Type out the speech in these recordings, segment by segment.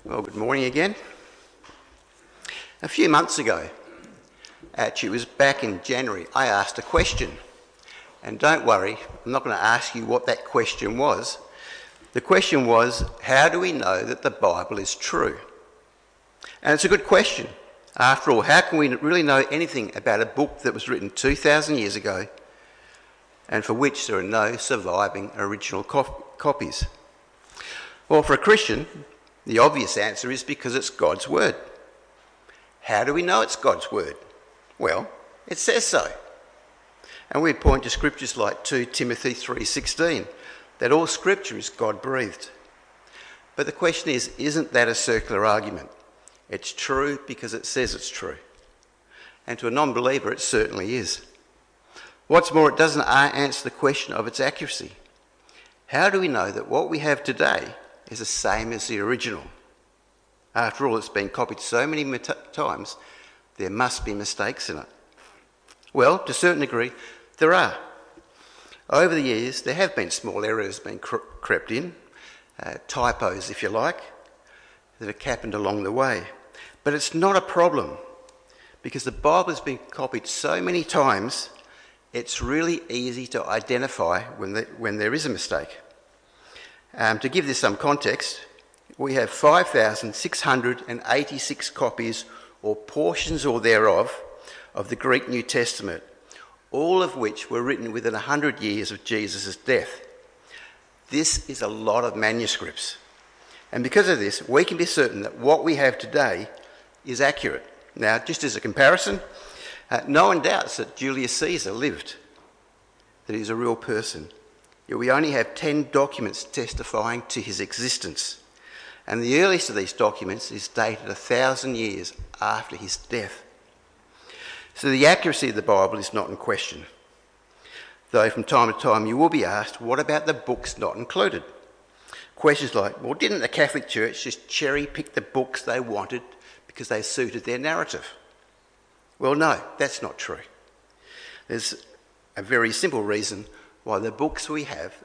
Well, good morning again. A few months ago, actually it was back in January, I asked a question. And don't worry, I'm not going to ask you what that question was. The question was, how do we know that the Bible is true? And it's a good question. After all, how can we really know anything about a book that was written 2,000 years ago and for which there are no surviving original copies? Well, for a Christian, the obvious answer is because it's God's word. How do we know it's God's word? Well, it says so. And we point to scriptures like 2 Timothy 3:16, that all scripture is God-breathed. But the question is, isn't that a circular argument? It's true because it says it's true. And to a non-believer, it certainly is. What's more, it doesn't answer the question of its accuracy. How do we know that what we have today is the same as the original? After all, it's been copied so many times, there must be mistakes in it. Well, to a certain degree, there are. Over the years, there have been small errors being crept in, typos, if you like, that have happened along the way. But it's not a problem, because the Bible has been copied so many times, it's really easy to identify when there is a mistake. To give this some context, we have 5,686 copies or portions or thereof of the Greek New Testament, all of which were written within 100 years of Jesus' death. This is a lot of manuscripts. And because of this, we can be certain that what we have today is accurate. Now, just as a comparison, no one doubts that Julius Caesar lived, that he's a real person. Yet we only have 10 documents testifying to his existence. And the earliest of these documents is dated 1,000 years after his death. So the accuracy of the Bible is not in question. Though from time to time you will be asked, what about the books not included? Questions like, well, didn't the Catholic Church just cherry-pick the books they wanted because they suited their narrative? Well, no, that's not true. There's a very simple reason why the books we have.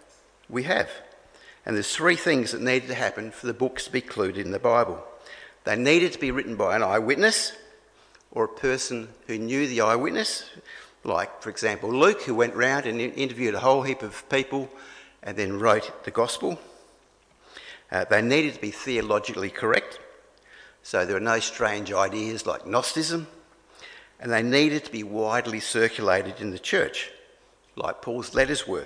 And there's three things that needed to happen for the books to be included in the Bible. They needed to be written by an eyewitness or a person who knew the eyewitness, like, for example, Luke, who went round and interviewed a whole heap of people and then wrote the Gospel. They needed to be theologically correct, so there were no strange ideas like Gnosticism, and they needed to be widely circulated in the church, like Paul's letters were.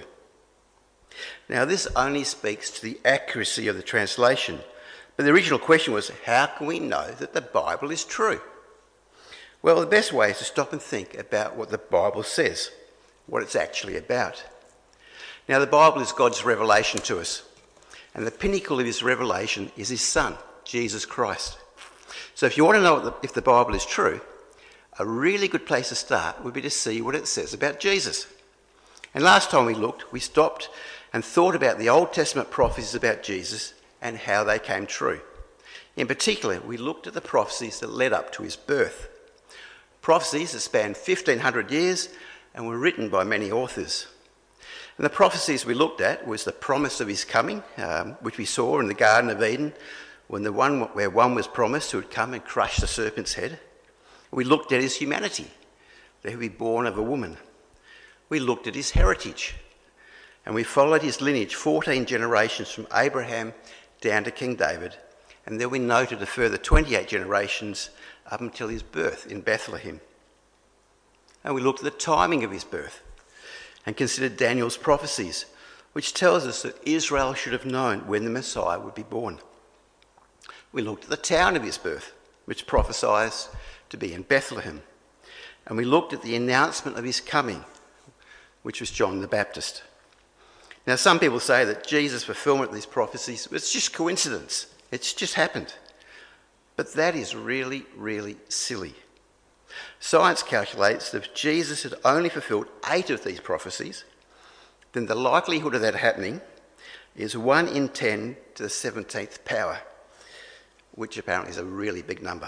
Now, this only speaks to the accuracy of the translation, but the original question was, how can we know that the Bible is true? Well, the best way is to stop and think about what the Bible says, what it's actually about. Now, the Bible is God's revelation to us, and the pinnacle of his revelation is his Son, Jesus Christ. So if you want to know if the Bible is true, a really good place to start would be to see what it says about Jesus. And last time we looked, we stopped and thought about the Old Testament prophecies about Jesus and how they came true. In particular, we looked at the prophecies that led up to his birth. Prophecies that spanned 1,500 years and were written by many authors. And the prophecies we looked at was the promise of his coming, which we saw in the Garden of Eden, where one was promised who would come and crush the serpent's head. We looked at his humanity, that he would be born of a woman. We looked at his heritage, and we followed his lineage 14 generations from Abraham down to King David, and then we noted a further 28 generations up until his birth in Bethlehem. And we looked at the timing of his birth and considered Daniel's prophecies, which tells us that Israel should have known when the Messiah would be born. We looked at the town of his birth, which prophesies to be in Bethlehem. And we looked at the announcement of his coming, which was John the Baptist. Now, some people say that Jesus' fulfillment of these prophecies was just coincidence. It's just happened. But that is really, really silly. Science calculates that if Jesus had only fulfilled 8 of these prophecies, then the likelihood of that happening is 1 in 10 to the 17th power, which apparently is a really big number.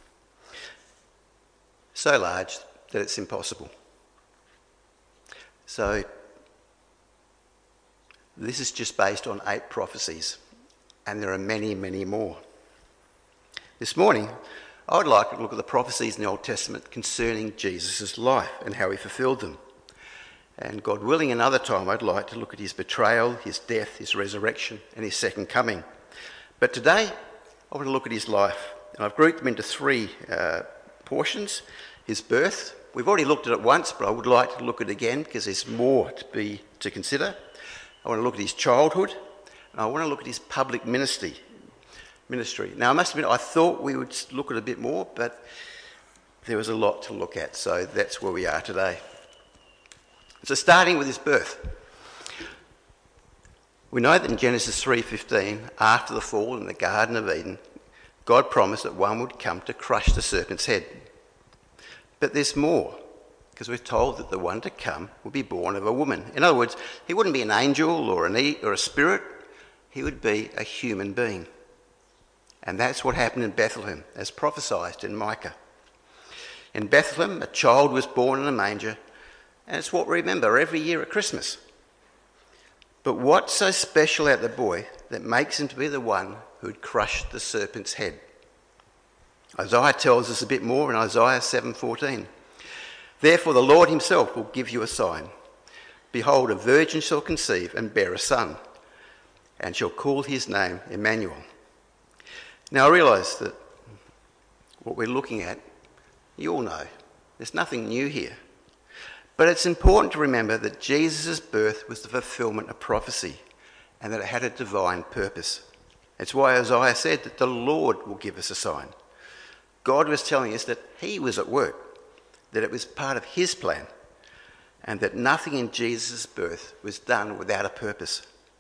So large that it's impossible. So this is just based on 8 prophecies, and there are many, many more. This morning, I would like to look at the prophecies in the Old Testament concerning Jesus' life and how he fulfilled them. And God willing, another time I'd like to look at his betrayal, his death, his resurrection and his second coming. But today, I want to look at his life. And I've grouped them into three portions. His birth. We've already looked at it once, but I would like to look at it again because there's more to consider. I want to look at his childhood, and I want to look at his public ministry. Now, I must admit, I thought we would look at it a bit more, but there was a lot to look at, so that's where we are today. So starting with his birth. We know that in Genesis 3:15, after the fall in the Garden of Eden, God promised that one would come to crush the serpent's head. But there's more, because we're told that the one to come will be born of a woman. In other words, he wouldn't be an angel or a spirit, he would be a human being. And that's what happened in Bethlehem, as prophesied in Micah. In Bethlehem, a child was born in a manger, and it's what we remember every year at Christmas. But what's so special about the boy that makes him to be the one who had crushed the serpent's head? Isaiah tells us a bit more in Isaiah 7:14. Therefore the Lord himself will give you a sign. Behold, a virgin shall conceive and bear a son, and shall call his name Emmanuel. Now I realise that what we're looking at, you all know, there's nothing new here. But it's important to remember that Jesus' birth was the fulfilment of prophecy, and that it had a divine purpose. It's why Isaiah said that the Lord will give us a sign. God was telling us that he was at work, that it was part of his plan, and that nothing in Jesus' birth was done without a purpose.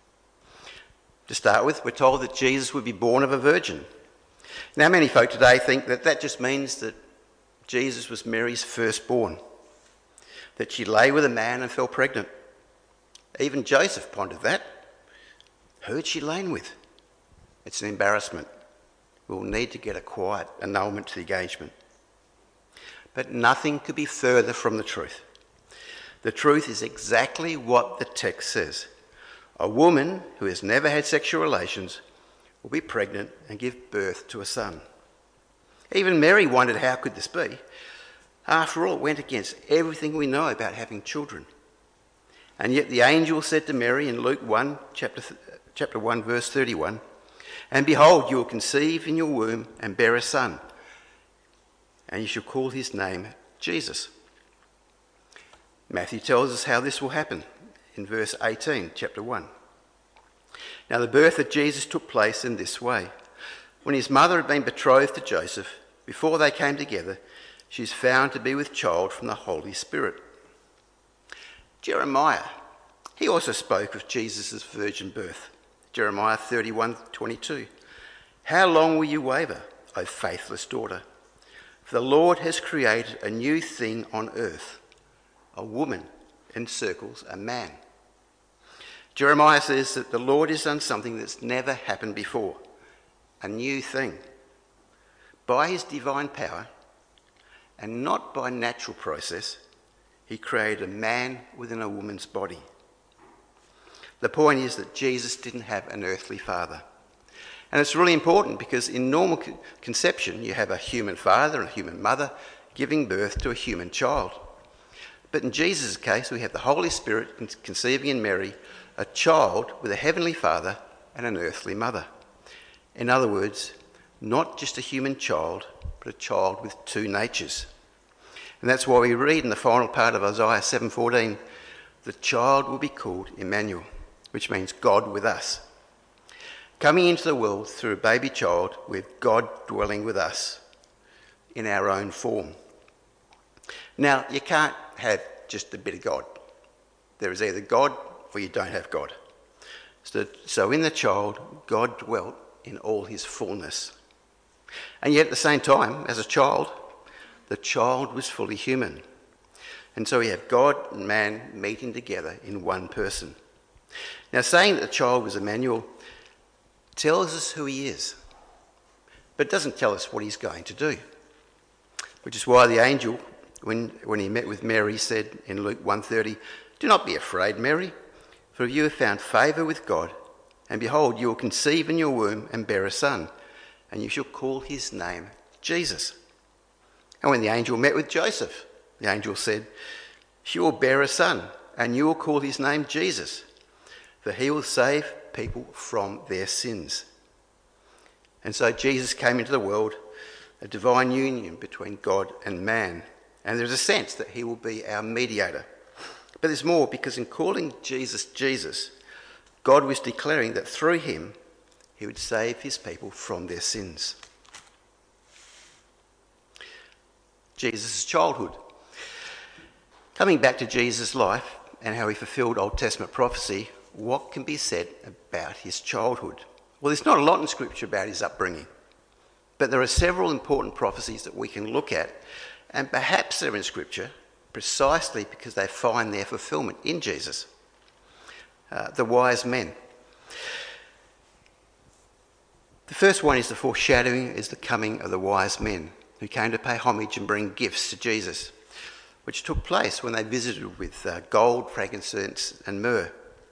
To start with, we're told that Jesus would be born of a virgin. Now, many folk today think that that just means that Jesus was Mary's firstborn, that she lay with a man and fell pregnant. Even Joseph pondered that. Who'd she lain with? It's an embarrassment. We'll need to get a quiet annulment to the engagement. But nothing could be further from the truth. The truth is exactly what the text says. A woman who has never had sexual relations will be pregnant and give birth to a son. Even Mary wondered, how could this be? After all, it went against everything we know about having children. And yet the angel said to Mary in Luke 1, chapter 1, verse 31, and behold, you will conceive in your womb and bear a son, and you shall call his name Jesus. Matthew tells us how this will happen in verse 18, chapter 1. Now the birth of Jesus took place in this way. When his mother had been betrothed to Joseph, before they came together, she is found to be with child from the Holy Spirit. Jeremiah, he also spoke of Jesus' virgin birth. Jeremiah 31:22. How long will you waver, O faithless daughter? For the Lord has created a new thing on earth. A woman encircles a man. Jeremiah says that the Lord has done something that's never happened before. A new thing. By his divine power, and not by natural process, he created a man within a woman's body. The point is that Jesus didn't have an earthly father. And it's really important because in normal conception, you have a human father and a human mother giving birth to a human child. But in Jesus' case, we have the Holy Spirit conceiving in Mary a child with a heavenly father and an earthly mother. In other words, not just a human child, but a child with two natures. And that's why we read in the final part of Isaiah 7:14, the child will be called Emmanuel, which means God with us. Coming into the world through a baby child with God dwelling with us in our own form. Now, you can't have just a bit of God. There is either God or you don't have God. So in the child, God dwelt in all his fullness. And yet at the same time, as a child, the child was fully human. And so we have God and man meeting together in one person. Now, saying that the child was Emmanuel tells us who he is, but it doesn't tell us what he's going to do. Which is why the angel, when he met with Mary, said in Luke 1:30, do not be afraid, Mary, for you have found favour with God, and behold, you will conceive in your womb and bear a son, and you shall call his name Jesus." And when the angel met with Joseph, the angel said, "She will bear a son, and you will call his name Jesus, for he will save people from their sins." And so Jesus came into the world, a divine union between God and man. And there's a sense that he will be our mediator. But there's more, because in calling Jesus Jesus, God was declaring that through him, he would save his people from their sins. Jesus' childhood. Coming back to Jesus' life and how he fulfilled Old Testament prophecy, what can be said about his childhood? Well, there's not a lot in Scripture about his upbringing, but there are several important prophecies that we can look at, and perhaps they're in Scripture precisely because they find their fulfilment in Jesus. The wise men. The first one is the foreshadowing, is the coming of the wise men who came to pay homage and bring gifts to Jesus, which took place when they visited with gold, frankincense and myrrh.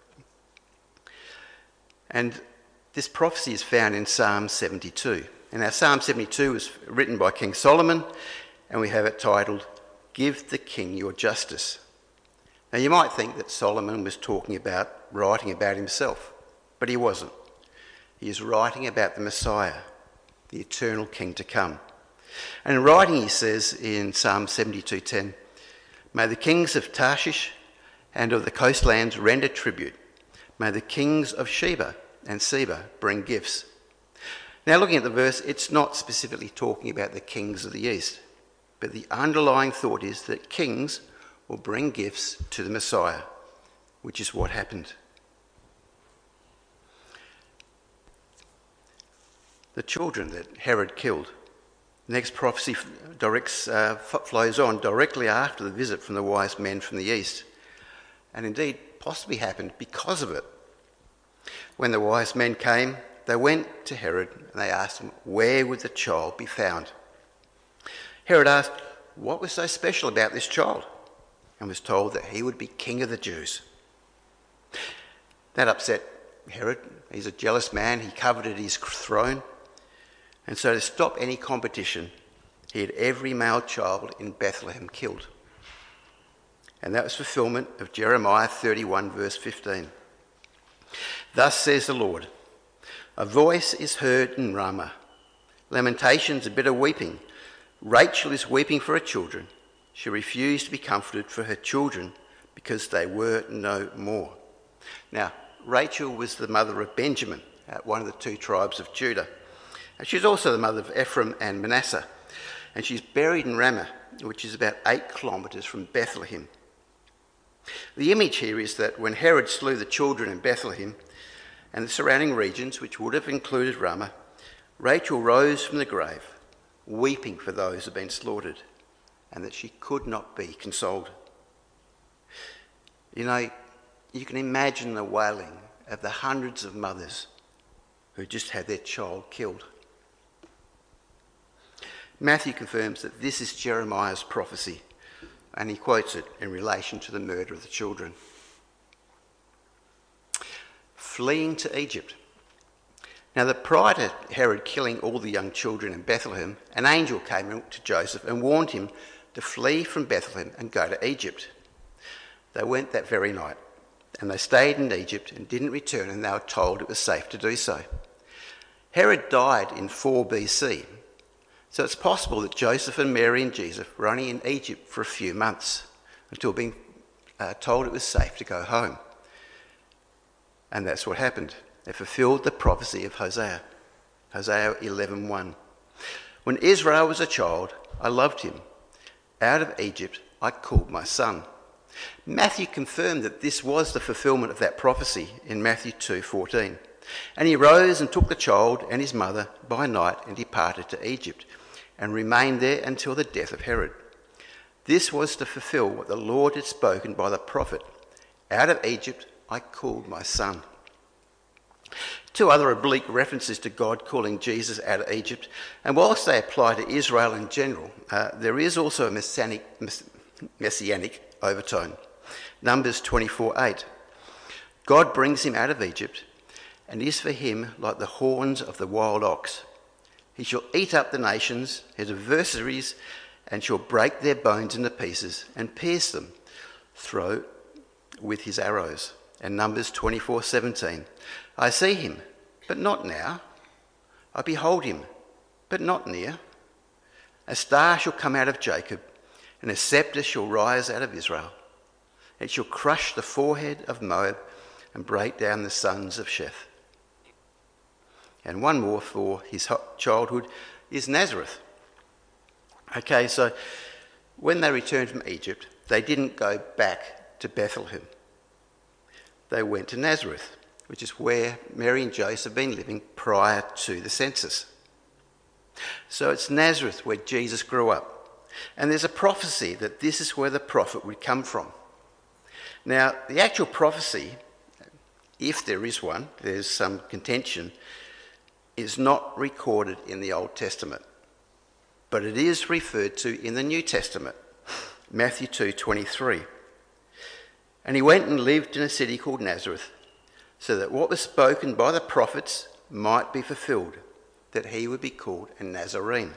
And this prophecy is found in Psalm 72. And our Psalm 72 was written by King Solomon, and we have it titled, "Give the King Your Justice." Now you might think that Solomon was writing about himself, but he wasn't. He is writing about the Messiah, the eternal King to come. And in writing he says in Psalm 72:10, "May the kings of Tarshish and of the coastlands render tribute. May the kings of Sheba and Seba bring gifts." Now looking at the verse, it's not specifically talking about the kings of the east, but the underlying thought is that kings will bring gifts to the Messiah, which is what happened. The children that Herod killed. The next prophecy flows on directly after the visit from the wise men from the east, and indeed possibly happened because of it. When the wise men came, they went to Herod and they asked him, where would the child be found? Herod asked, what was so special about this child? And was told that he would be king of the Jews. That upset Herod. He's a jealous man. He coveted his throne. And so to stop any competition, he had every male child in Bethlehem killed. And that was fulfillment of Jeremiah 31 verse 15. "Thus says the Lord, a voice is heard in Ramah, lamentations and bitter weeping. Rachel is weeping for her children. She refused to be comforted for her children because they were no more." Now, Rachel was the mother of Benjamin, one of the two tribes of Judah. And she's also the mother of Ephraim and Manasseh. And she's buried in Ramah, which is about 8 kilometres from Bethlehem. The image here is that when Herod slew the children in Bethlehem and the surrounding regions, which would have included Ramah, Rachel rose from the grave, weeping for those who had been slaughtered, and that she could not be consoled. You know, you can imagine the wailing of the hundreds of mothers who just had their child killed. Matthew confirms that this is Jeremiah's prophecy, and he quotes it in relation to the murder of the children. Fleeing to Egypt. Now, prior to Herod killing all the young children in Bethlehem, an angel came to Joseph and warned him to flee from Bethlehem and go to Egypt. They went that very night, and they stayed in Egypt and didn't return, and they were told it was safe to do so. Herod died in 4 BC, so it's possible that Joseph and Mary and Jesus were only in Egypt for a few months until being told it was safe to go home. And that's what happened. They fulfilled the prophecy of Hosea, Hosea 11:1. "When Israel was a child, I loved him. Out of Egypt I called my son." Matthew confirmed that this was the fulfilment of that prophecy in Matthew 2:14. "And he rose and took the child and his mother by night and departed to Egypt, and remained there until the death of Herod. This was to fulfill what the Lord had spoken by the prophet. Out of Egypt I called my son." 2 other oblique references to God calling Jesus out of Egypt, and whilst they apply to Israel in general, there is also a messianic overtone. Numbers 24:8. "God brings him out of Egypt, and is for him like the horns of the wild ox. He shall eat up the nations, his adversaries, and shall break their bones into pieces and pierce them through with his arrows. And Numbers 24:17. I see him, but not now. I behold him, but not near. A star shall come out of Jacob, and a sceptre shall rise out of Israel. It shall crush the forehead of Moab and break down the sons of Sheth. And one more for his childhood is Nazareth. Okay, so when they returned from Egypt, they didn't go back to Bethlehem. They went to Nazareth, which is where Mary and Joseph had been living prior to the census. So it's Nazareth where Jesus grew up. And there's a prophecy that this is where the prophet would come from. Now, the actual prophecy, if there is one, there's some contention, is not recorded in the Old Testament, but it is referred to in the New Testament, Matthew 2:23. And he went and lived in a city called Nazareth, so that what was spoken by the prophets might be fulfilled, that he would be called a Nazarene.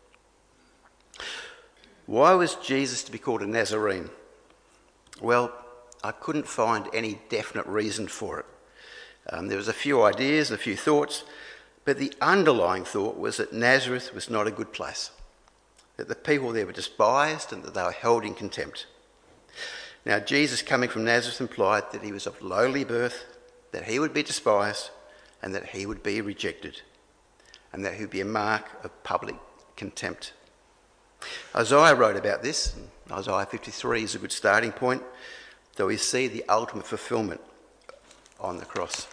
Why was Jesus to be called a Nazarene? Well, I couldn't find any definite reason for it. There was a few ideas and a few thoughts, but the underlying thought was that Nazareth was not a good place, that the people there were despised and that they were held in contempt. Now, Jesus coming from Nazareth implied that he was of lowly birth, that he would be despised, and that he would be rejected, and that he would be a mark of public contempt. Isaiah wrote about this. Isaiah 53 is a good starting point, though we see the ultimate fulfilment on the cross.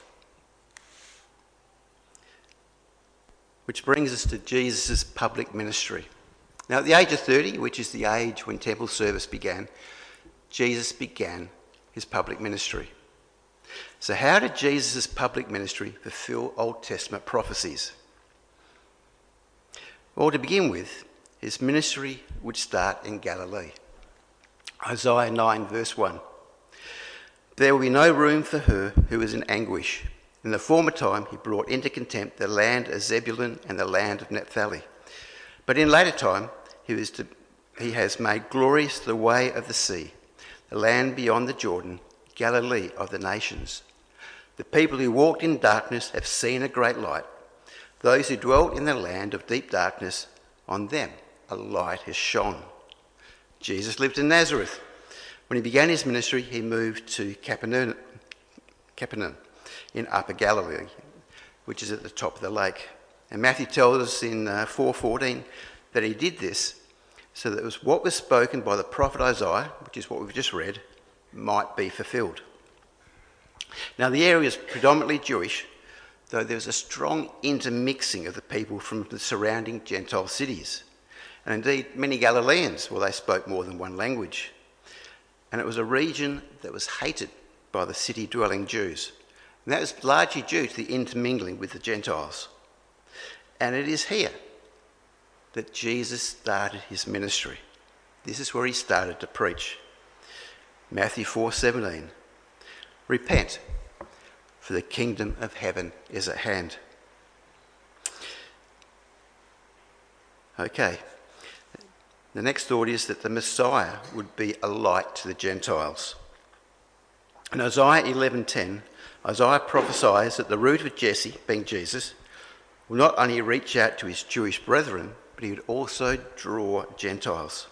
Which brings us to Jesus' public ministry. Now, at the age of 30, which is the age when temple service began, Jesus began his public ministry. So how did Jesus' public ministry fulfill Old Testament prophecies? Well, to begin with, his ministry would start in Galilee. Isaiah 9 verse 1. There will be no room for her who is in anguish. In the former time he brought into contempt the land of Zebulun and the land of Naphtali. But in later time he has made glorious the way of the sea, the land beyond the Jordan, Galilee of the nations. The people who walked in darkness have seen a great light. Those who dwelt in the land of deep darkness, on them a light has shone. Jesus lived in Nazareth. When he began his ministry, he moved to Capernaum in Upper Galilee, which is at the top of the lake. And Matthew tells us in 4:14 that he did this so that it was what was spoken by the prophet Isaiah, which is what we've just read, might be fulfilled. Now, the area is predominantly Jewish, though there was a strong intermixing of the people from the surrounding Gentile cities. And indeed, many Galileans, well, they spoke more than one language. And it was a region that was hated by the city-dwelling Jews. And that was largely due to the intermingling with the Gentiles. And it is here that Jesus started his ministry. This is where he started to preach. Matthew 4:17. Repent, for the kingdom of heaven is at hand. Okay. The next thought is that the Messiah would be a light to the Gentiles. In Isaiah 11:10, Isaiah prophesies that the root of Jesse, being Jesus, will not only reach out to his Jewish brethren, but he would also draw Gentiles.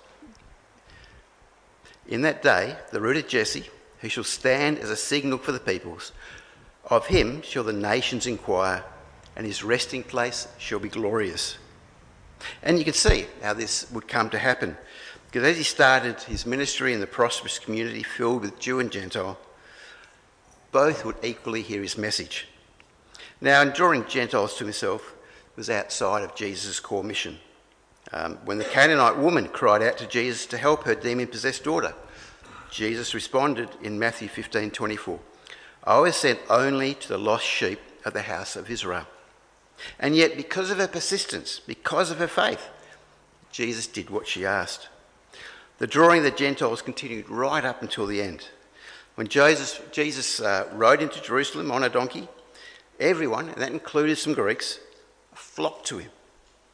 In that day, the root of Jesse, who shall stand as a signal for the peoples, of him shall the nations inquire, and his resting place shall be glorious. And you can see how this would come to happen, because as he started his ministry in the prosperous community filled with Jew and Gentile, both would equally hear his message. Now, in drawing Gentiles to himself was outside of Jesus' core mission. When the Canaanite woman cried out to Jesus to help her demon-possessed daughter, Jesus responded in Matthew 15:24, I was sent only to the lost sheep of the house of Israel. And yet, because of her persistence, because of her faith, Jesus did what she asked. The drawing of the Gentiles continued right up until the end. When Jesus rode into Jerusalem on a donkey, everyone, and that included some Greeks, flocked to him.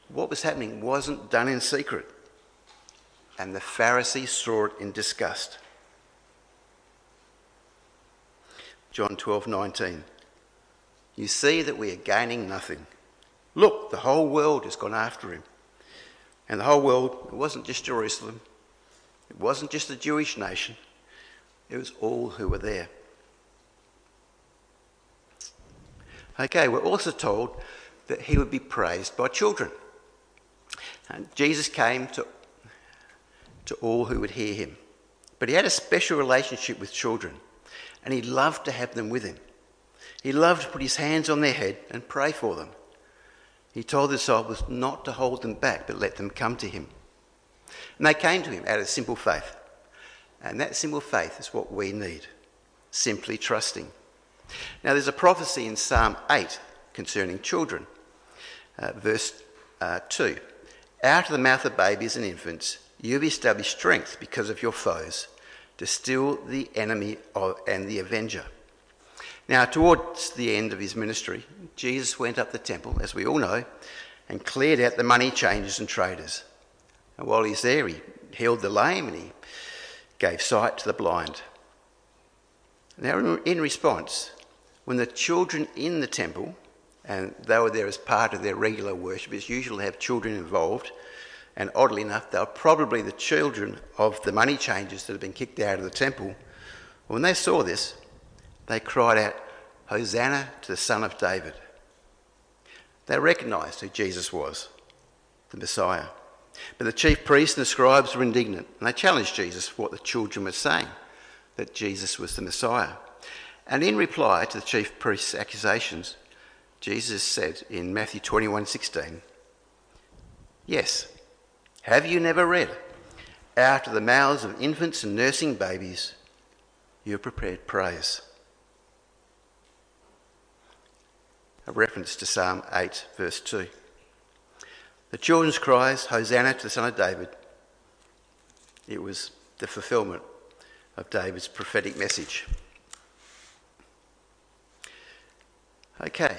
What was happening wasn't done in secret, and the Pharisees saw it in disgust. John 12:19. You see that we are gaining nothing. Look, the whole world has gone after him. And the whole world, it wasn't just Jerusalem. It wasn't just the Jewish nation. It was all who were there. Okay, we're also told that he would be praised by children. And Jesus came to all who would hear him. But he had a special relationship with children, and he loved to have them with him. He loved to put his hands on their head and pray for them. He told the disciples not to hold them back, but let them come to him. And they came to him out of simple faith. And that simple faith is what we need, simply trusting. Now there's a prophecy in Psalm 8 concerning children, verse 2. Out of the mouth of babies and infants, you have established strength because of your foes, to still the enemy and the avenger. Now, towards the end of his ministry, Jesus went up the temple, as we all know, and cleared out the money changers and traders. And while he's there, he healed the lame and he gave sight to the blind. Now, in response, when the children in the temple, and they were there as part of their regular worship, it's usual to have children involved, and oddly enough, they were probably the children of the money changers that had been kicked out of the temple. When they saw this, they cried out, Hosanna to the Son of David. They recognised who Jesus was, the Messiah. But the chief priests and the scribes were indignant, and they challenged Jesus for what the children were saying, that Jesus was the Messiah. And in reply to the chief priests' accusations, Jesus said in Matthew 21:16, yes, have you never read, out of the mouths of infants and nursing babies, you have prepared praise. A reference to Psalm 8, verse 2. The children's cries, Hosanna to the Son of David, it was the fulfilment of David's prophetic message. Okay.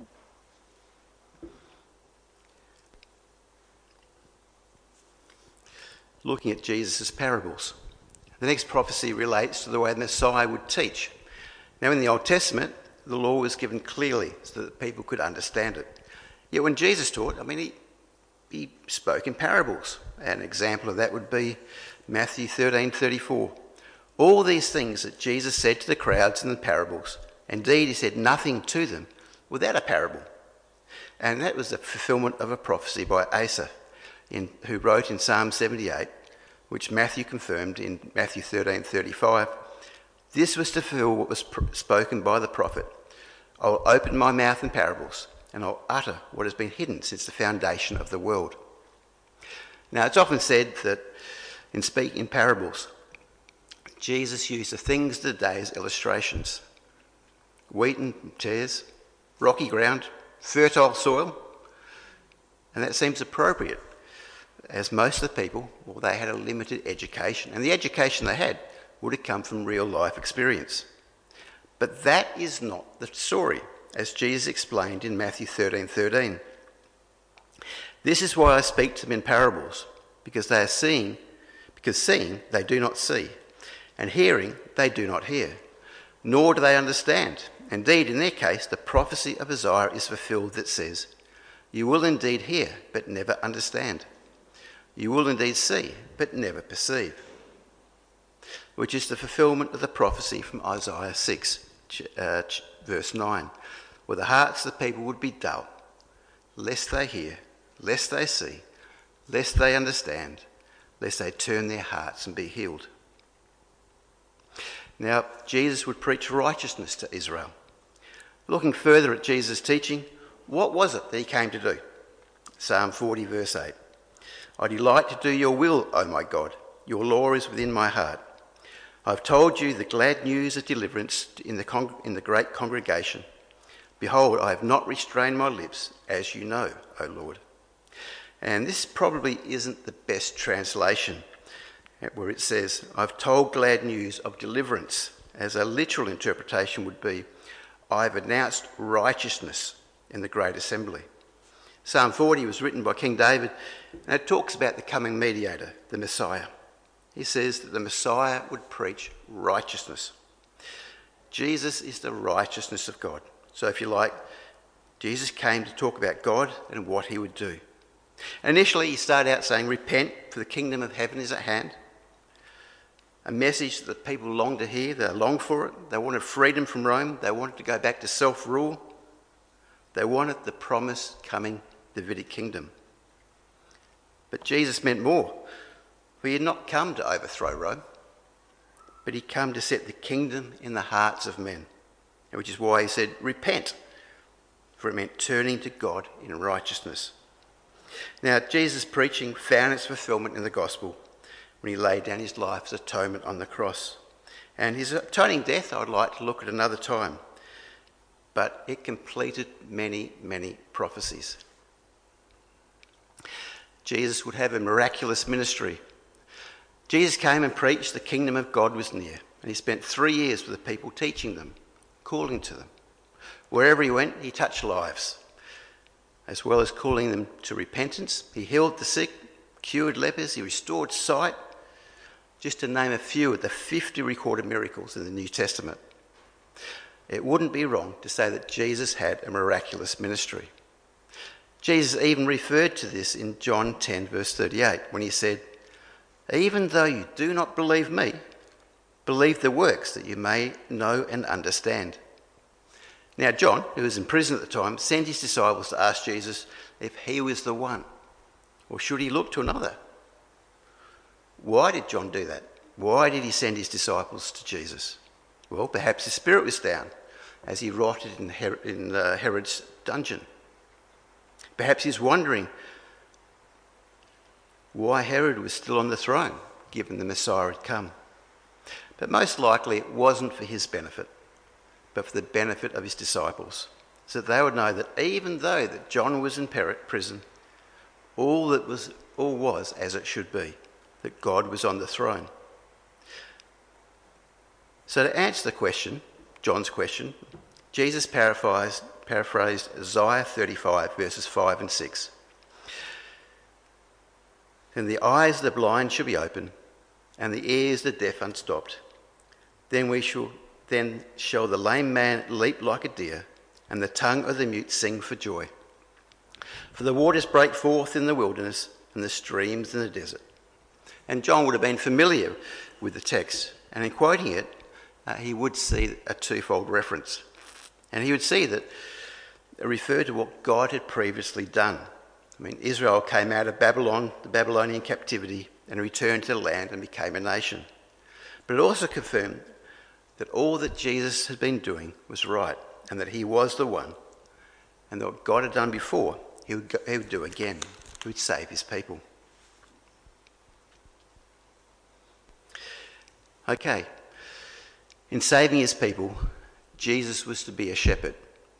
Looking at Jesus' parables. The next prophecy relates to the way the Messiah would teach. Now in the Old Testament, the law was given clearly so that people could understand it. Yet when Jesus taught, he spoke in parables. An example of that would be Matthew 13:34. All these things that Jesus said to the crowds in the parables, indeed he said nothing to them without a parable. And that was the fulfilment of a prophecy by Asaph, who wrote in Psalm 78, which Matthew confirmed in Matthew 13:35. This was to fulfill what was spoken by the prophet. I will open my mouth in parables, and I'll utter what has been hidden since the foundation of the world. Now, it's often said that in speaking in parables, Jesus used the things of the day as illustrations. Wheat and tares, rocky ground, fertile soil. And that seems appropriate, as most of the people, well, they had a limited education. And the education they had would have come from real life experience. But that is not the story, as Jesus explained in Matthew 13:13. This is why I speak to them in parables, because seeing they do not see, and hearing they do not hear, nor do they understand. Indeed, in their case, the prophecy of Isaiah is fulfilled that says, you will indeed hear, but never understand. You will indeed see, but never perceive. Which is the fulfilment of the prophecy from Isaiah 6, verse 9, where the hearts of the people would be dull, lest they hear, lest they see, lest they understand, lest they turn their hearts and be healed. Now, Jesus would preach righteousness to Israel. Looking further at Jesus' teaching, what was it that he came to do? Psalm 40, verse 8. I delight to do your will, O my God. Your law is within my heart. I've told you the glad news of deliverance in the great congregation. Behold, I have not restrained my lips, as you know, O Lord. And this probably isn't the best translation, where it says, I've told glad news of deliverance, as a literal interpretation would be, I've announced righteousness in the great assembly. Psalm 40 was written by King David, and it talks about the coming mediator, the Messiah. He says that the Messiah would preach righteousness. Jesus is the righteousness of God. So if you like, Jesus came to talk about God and what he would do. Initially, he started out saying, repent, for the kingdom of heaven is at hand. A message that people long to hear. They long for it. They wanted freedom from Rome. They wanted to go back to self-rule. They wanted the promised coming Davidic kingdom. But Jesus meant more. For he had not come to overthrow Rome, but he came to set the kingdom in the hearts of men, which is why he said, repent, for it meant turning to God in righteousness. Now, Jesus' preaching found its fulfilment in the gospel when he laid down his life as atonement on the cross. And his atoning death I'd like to look at another time, but it completed many, many prophecies. Jesus would have a miraculous ministry. Jesus came and preached the kingdom of God was near, and he spent 3 years with the people teaching them, calling to them. Wherever he went, he touched lives. As well as calling them to repentance, he healed the sick, cured lepers, he restored sight, just to name a few of the 50 recorded miracles in the New Testament. It wouldn't be wrong to say that Jesus had a miraculous ministry. Jesus even referred to this in John 10, verse 38, when he said, even though you do not believe me, believe the works that you may know and understand. Now, John, who was in prison at the time, sent his disciples to ask Jesus if he was the one, or should he look to another? Why did John do that? Why did he send his disciples to Jesus? Well, perhaps his spirit was down as he rotted in Herod's dungeon. Perhaps he's wondering why Herod was still on the throne, given the Messiah had come. But most likely it wasn't for his benefit, but for the benefit of his disciples, so that they would know that even though that John was in prison, all was as it should be, that God was on the throne. So to answer the question, John's question, Jesus paraphrased Isaiah 35, verses 5 and 6. And the eyes of the blind shall be opened, and the ears of the deaf unstopped. Then shall the lame man leap like a deer, and the tongue of the mute sing for joy. For the waters break forth in the wilderness, and the streams in the desert. And John would have been familiar with the text, and in quoting it, he would see a twofold reference. And he would see that it referred to what God had previously done. I mean, Israel came out of Babylon, the Babylonian captivity, and returned to the land and became a nation. But it also confirmed that all that Jesus had been doing was right, and that he was the one, and that what God had done before, he would do again. He would save his people. Okay, in saving his people, Jesus was to be a shepherd.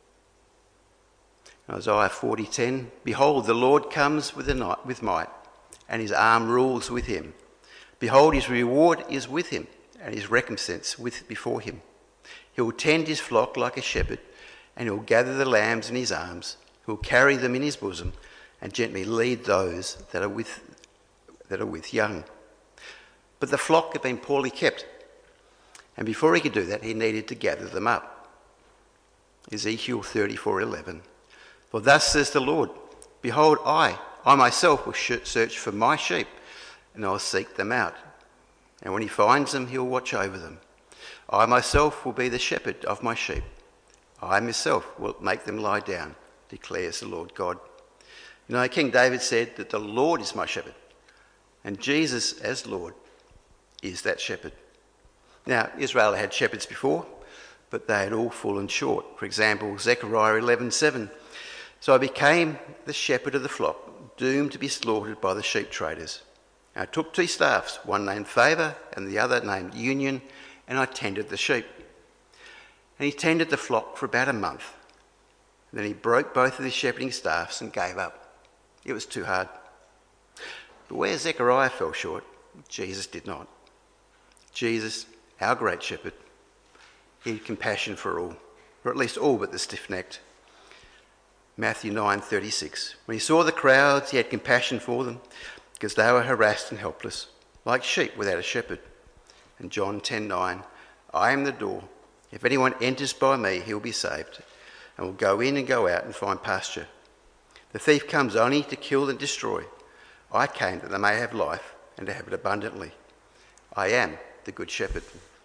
Isaiah 40:10, behold, the Lord comes with might, and his arm rules with him. Behold, his reward is with him, and his recompense before him. He will tend his flock like a shepherd, and he will gather the lambs in his arms. He will carry them in his bosom, and gently lead those that are with young. But the flock had been poorly kept, and before he could do that, he needed to gather them up. Ezekiel 34:11. For thus says the Lord, behold, I myself will search for my sheep, and I will seek them out. And when he finds them, he will watch over them. I myself will be the shepherd of my sheep. I myself will make them lie down, declares the Lord God. You know, King David said that the Lord is my shepherd, and Jesus as Lord is that shepherd. Now, Israel had shepherds before, but they had all fallen short. For example, Zechariah 11:7. So I became the shepherd of the flock, doomed to be slaughtered by the sheep traders. And I took 2 staffs, one named Favour and the other named Union, and I tended the sheep. And he tended the flock for about a month. And then he broke both of his shepherding staffs and gave up. It was too hard. But where Zechariah fell short, Jesus did not. Jesus, our great shepherd, he had compassion for all, or at least all but the stiff-necked. Matthew 9:36. When he saw the crowds, he had compassion for them, because they were harassed and helpless, like sheep without a shepherd. And John 10:9. I am the door. If anyone enters by me, he will be saved, and will go in and go out and find pasture. The thief comes only to kill and destroy. I came that they may have life, and to have it abundantly. I am the good shepherd.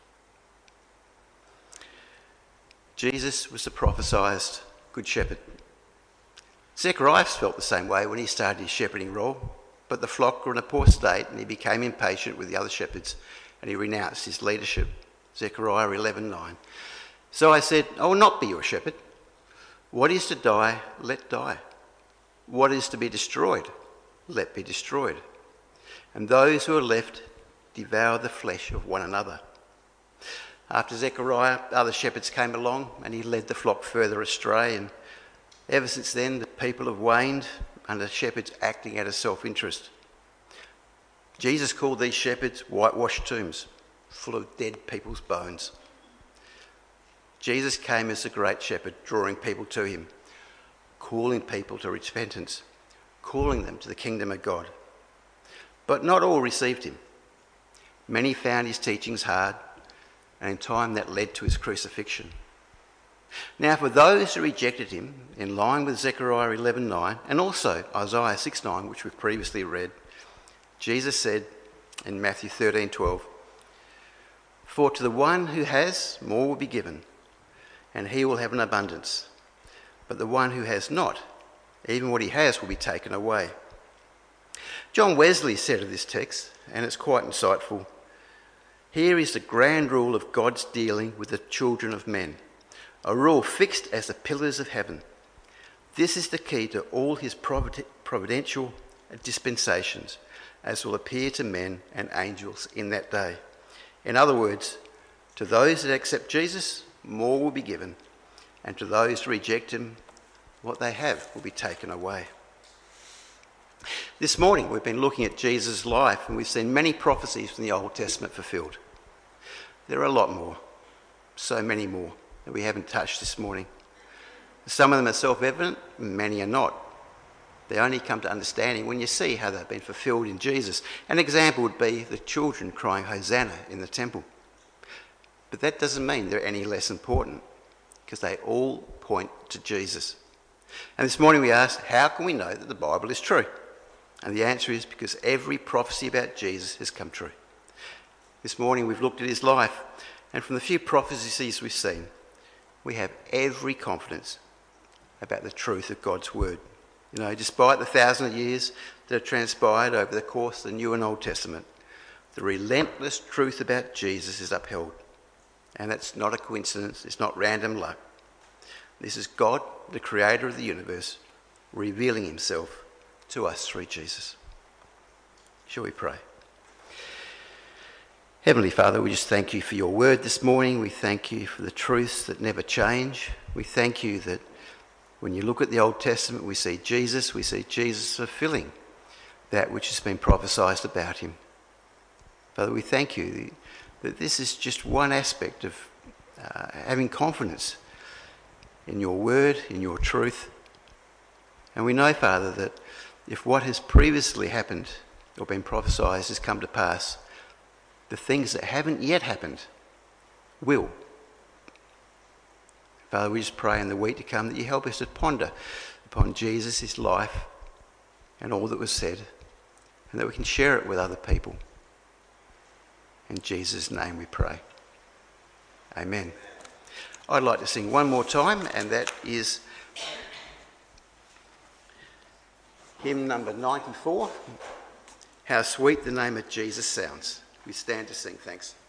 Jesus was the prophesied good shepherd. Zechariah felt the same way when he started his shepherding role, but the flock were in a poor state and he became impatient with the other shepherds and he renounced his leadership. Zechariah 11:9. So I said, I will not be your shepherd. What is to die, let die. What is to be destroyed, let be destroyed. And those who are left devour the flesh of one another. After Zechariah, other shepherds came along and he led the flock further astray, and ever since then the people have waned under shepherds acting out of self-interest. Jesus called these shepherds whitewashed tombs, full of dead people's bones. Jesus came as a great shepherd, drawing people to him, calling people to repentance, calling them to the kingdom of God. But not all received him. Many found his teachings hard, and in time that led to his crucifixion. Now for those who rejected him, in line with Zechariah 11:9 and also Isaiah 6:9, which we've previously read, Jesus said in Matthew 13:12, for to the one who has, more will be given, and he will have an abundance. But the one who has not, even what he has will be taken away. John Wesley said of this text, and it's quite insightful, here is the grand rule of God's dealing with the children of men, a rule fixed as the pillars of heaven. This is the key to all his providential dispensations, as will appear to men and angels in that day. In other words, to those that accept Jesus, more will be given, and to those who reject him, what they have will be taken away. This morning we've been looking at Jesus' life, and we've seen many prophecies from the Old Testament fulfilled. There are a lot more, so many more, that we haven't touched this morning. Some of them are self-evident, many are not. They only come to understanding when you see how they've been fulfilled in Jesus. An example would be the children crying Hosanna in the temple. But that doesn't mean they're any less important, because they all point to Jesus. And this morning we asked, how can we know that the Bible is true? And the answer is because every prophecy about Jesus has come true. This morning we've looked at his life, and from the few prophecies we've seen, we have every confidence about the truth of God's word. You know, despite the 1,000 years that have transpired over the course of the New and Old Testament, the relentless truth about Jesus is upheld. And that's not a coincidence, it's not random luck. This is God, the creator of the universe, revealing himself to us through Jesus. Shall we pray? Heavenly Father, we just thank you for your word this morning. We thank you for the truths that never change. We thank you that when you look at the Old Testament, we see Jesus fulfilling that which has been prophesied about him. Father, we thank you that this is just one aspect of having confidence in your word, in your truth. And we know, Father, that if what has previously happened or been prophesied has come to pass, the things that haven't yet happened will. Father, we just pray in the week to come that you help us to ponder upon Jesus, his life, and all that was said, and that we can share it with other people. In Jesus' name we pray. Amen. I'd like to sing one more time, and that is hymn number 94, How Sweet the Name of Jesus Sounds. We stand to sing. Thanks.